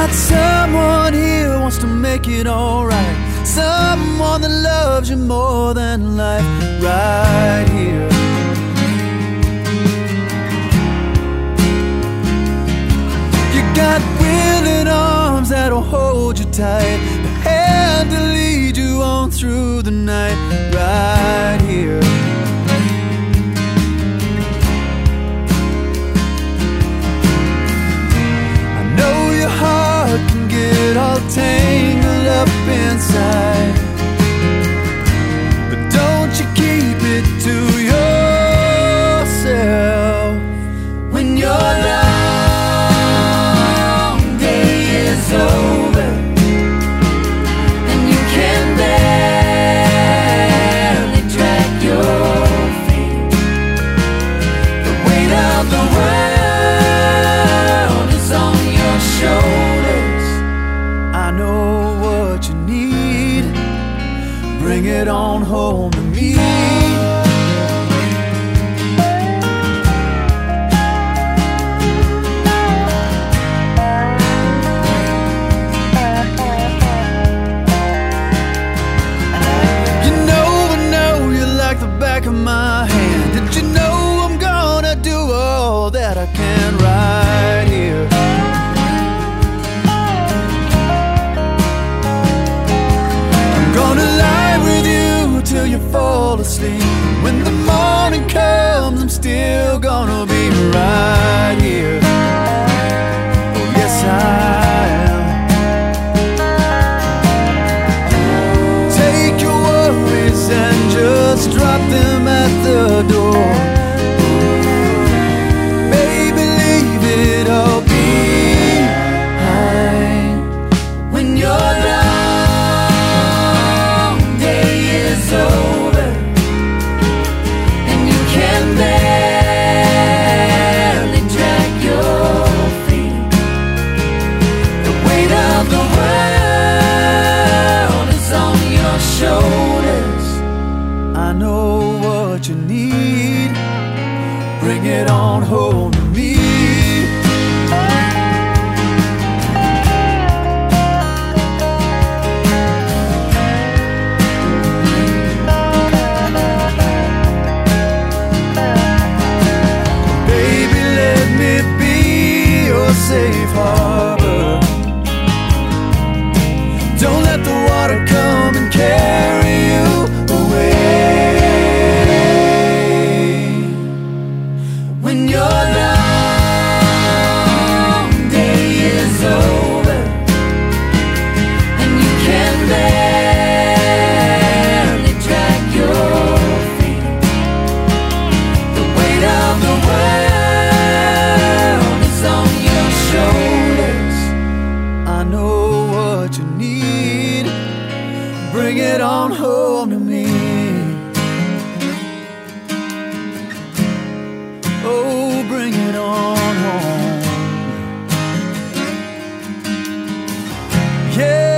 got someone here who wants to make it alright. Someone that loves you more than life, right here. You got willing arms that'll hold you tight, the hand to lead you on through the night, right here. I know your heart can get all tangled up inside, but don't you keep it to yourself. When your long day is over and you can barely drag your feet, the weight of the world is on your shoulders. I know what you need, bring it on home to me. You know I know you like the back of my hand. Did you know I'm gonna do all that I can right here? Gonna lie with you till you fall asleep. When the morning comes, I'm still gonna be right here. Oh yes I am. Take your worries and just drop them at the door. Baby, leave it all behind. When you're over and you can barely drag your feet, the weight of the world is on your shoulders. I know what you need, bring it on home to me. Safe harbor. Don't let the water come and carry you away. When your long day is over and you can barely drag your feet, the weight of the world is on your shoulders. I know what you need, bring it on home to me. Oh, bring it on home. Yeah.